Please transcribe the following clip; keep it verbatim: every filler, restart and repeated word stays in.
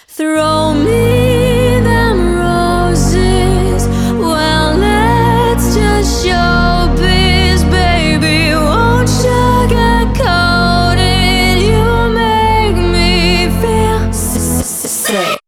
Throw me them roses. Well, let's just show biz, baby. Won't sugarcoat it. You make me feel sick.